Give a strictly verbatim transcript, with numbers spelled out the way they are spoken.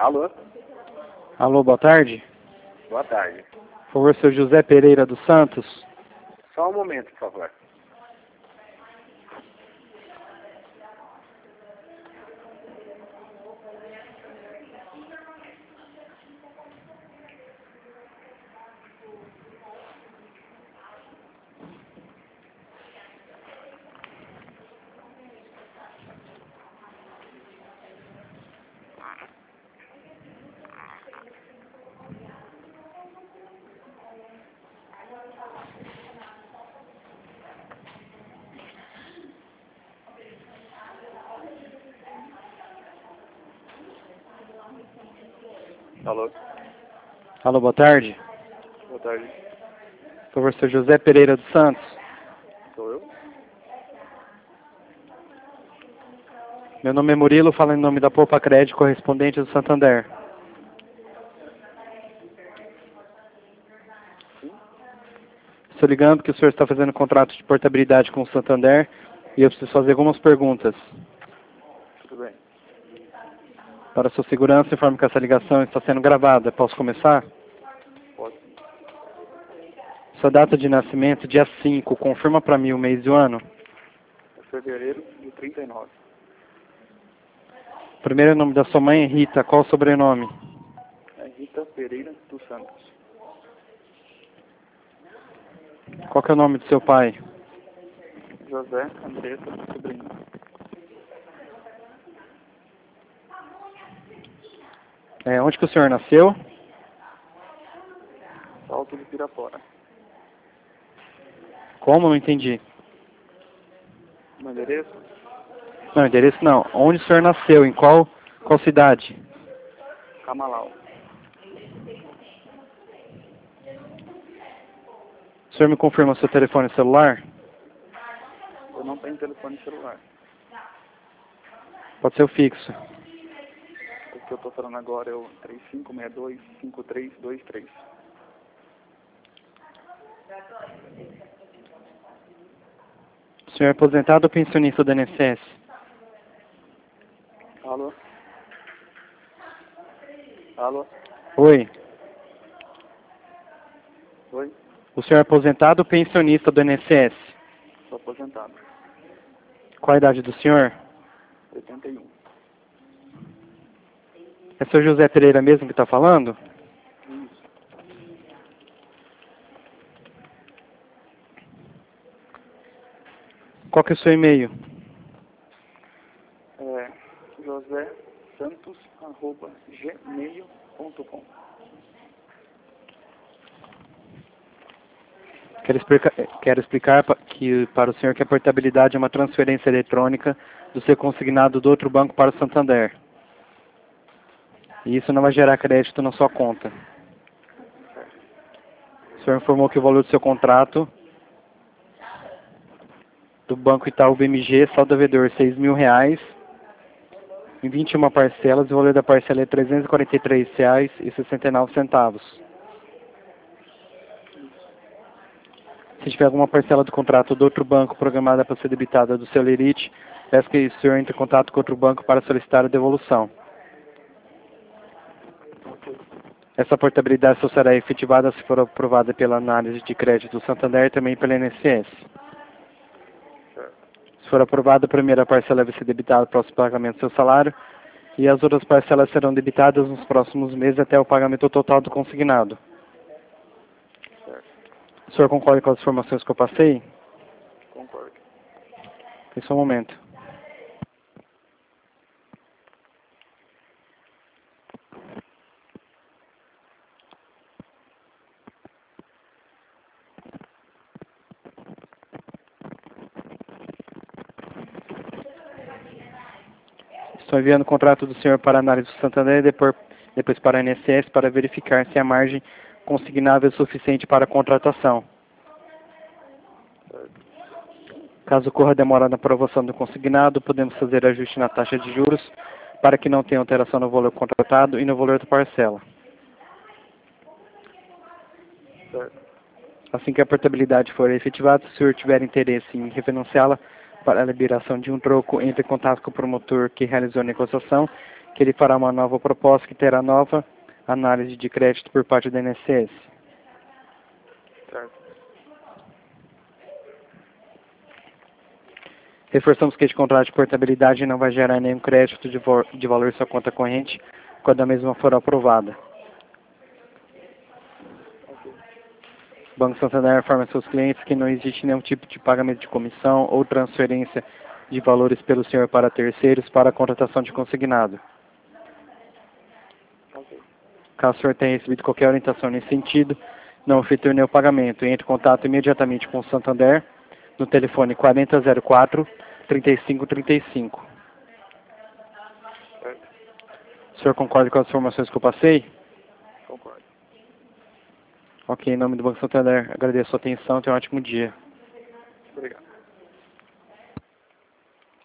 Alô? Alô, boa tarde. Boa tarde. Por favor, seu José Pereira dos Santos. Só um momento, por favor. Alô? Alô, boa tarde. Boa tarde. Por favor, seu José Pereira dos Santos. Sou eu? Meu nome é Murilo, falo em nome da Poupa Crédito, correspondente do Santander. Sim? Estou ligando porque o senhor está fazendo contrato de portabilidade com o Santander e eu preciso fazer algumas perguntas. Tudo bem. Para sua segurança, informe que essa ligação está sendo gravada. Posso começar? Pode. Sua data de nascimento, dia cinco, confirma para mim o mês e o ano. É fevereiro de trinta e nove. O primeiro nome da sua mãe é Rita. Qual o sobrenome? É Rita Pereira dos Santos. Qual que é o nome do seu pai? José Andressa Sobrinho. É, onde que o senhor nasceu? Salto de Pirapora. Como? Não entendi. O endereço? Não, endereço não. Onde o senhor nasceu? Em qual, qual cidade? Camalau. O senhor me confirma o seu telefone celular? Eu não tenho telefone celular. Pode ser o fixo. O que eu estou falando agora é o três cinco seis dois, cinco três dois três. O senhor é aposentado ou pensionista do I N S S? Alô? Alô? Oi. Oi? O senhor é aposentado ou pensionista do I N S S? Sou aposentado. Qual a idade do senhor? oitenta e um. É o senhor José Pereira mesmo que está falando? Isso. Qual que é o seu e-mail? É josé santos arroba gmail ponto com. Quero explicar, quero explicar pa- que, para o senhor que a portabilidade é uma transferência eletrônica do seu consignado do outro banco para o Santander. E isso não vai gerar crédito na sua conta. O senhor informou que o valor do seu contrato do Banco Itaú B M G, saldo devedor seis mil reais, em vinte e uma parcelas, o valor da parcela é trezentos e quarenta e três reais e sessenta e nove centavos. Se tiver alguma parcela do contrato do outro banco programada para ser debitada do seu lerite, peço que o senhor entre em contato com outro banco para solicitar a devolução. Essa portabilidade só será efetivada se for aprovada pela análise de crédito do Santander e também pela I N S S. Se for aprovada, a primeira parcela vai ser debitada para o pagamento do seu salário e as outras parcelas serão debitadas nos próximos meses até o pagamento total do consignado. O senhor concorda com as informações que eu passei? Concordo. Tem só um momento. Estou enviando o contrato do senhor para análise do Santander e depois, depois para a I N S S para verificar se a margem consignável é suficiente para a contratação. Caso ocorra demora na aprovação do consignado, podemos fazer ajuste na taxa de juros para que não tenha alteração no valor contratado e no valor da parcela. Certo. Assim que a portabilidade for efetivada, se o senhor tiver interesse em referenciá-la para a liberação de um troco, entre em contato com o promotor que realizou a negociação que ele fará uma nova proposta que terá nova análise de crédito por parte do I N S S. Certo. Reforçamos que este contrato de portabilidade não vai gerar nenhum crédito de, vo de valor em sua conta corrente quando a mesma for aprovada. Ok. O Banco Santander informa seus clientes que não existe nenhum tipo de pagamento de comissão ou transferência de valores pelo senhor para terceiros para a contratação de consignado. Ok. Caso o senhor tenha recebido qualquer orientação nesse sentido, não efetue nenhum pagamento. Entre em contato imediatamente com o Santander no telefone quarenta zero quatro, trinta e cinco trinta e cinco. Certo. O senhor concorda com as informações que eu passei? Concordo. Ok, em nome do Banco Santander, agradeço a sua atenção e tenha um ótimo dia. Obrigado.